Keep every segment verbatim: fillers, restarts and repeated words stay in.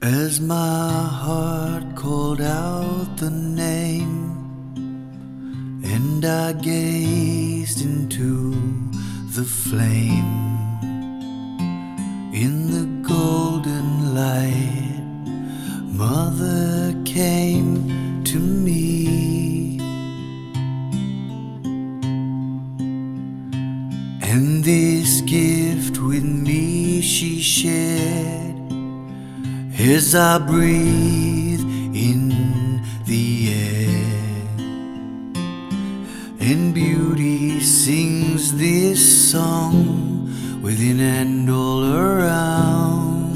As my heart called out the name, and I gazed into the flame, in the golden light, Mother came to me, and this gift with me she shared. As I breathe in the air, and beauty sings this song within and all around.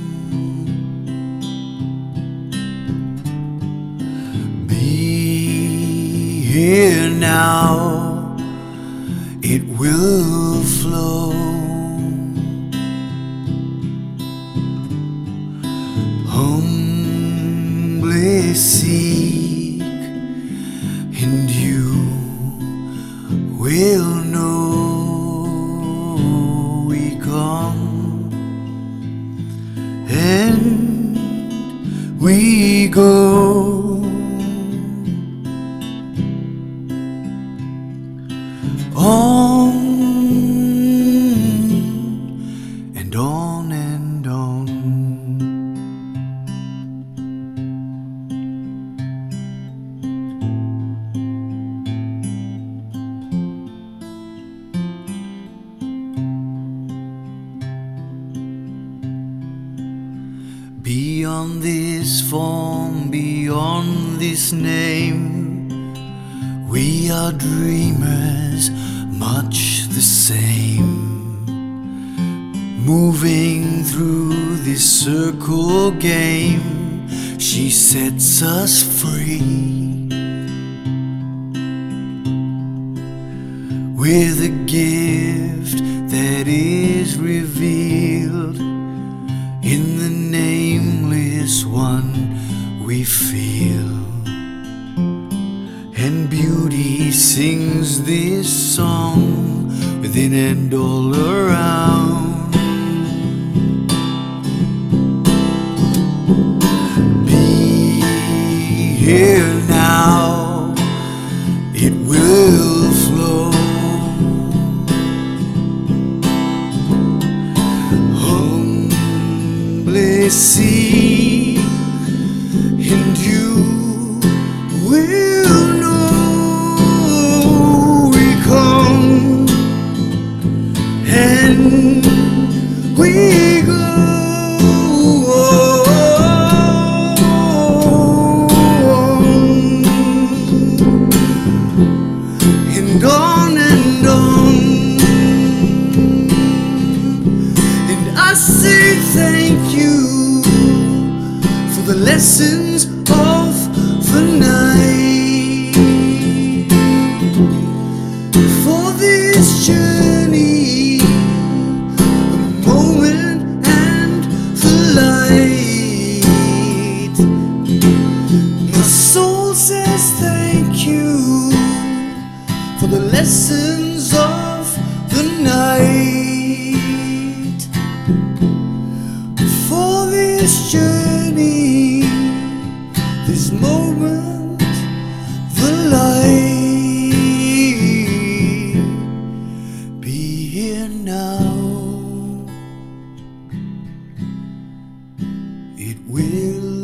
Be here now, it will flow. Humbly seek, and you will know we come, and we go on and on and on. Beyond this form, beyond this name, we are dreamers, much the same, moving through this circle game. She sets us free with a gift that is revealed in the nameless one we feel. And beauty sings this song within and all around. Be here now, it will flow. Humbly see, and you will know we come, and we go on and on and on. And I say thank you for the lessons of the night, for this journey, the moment and the light. My soul says thank you for the lessons of the night, for this journey, this moment, the light. Be here now, it will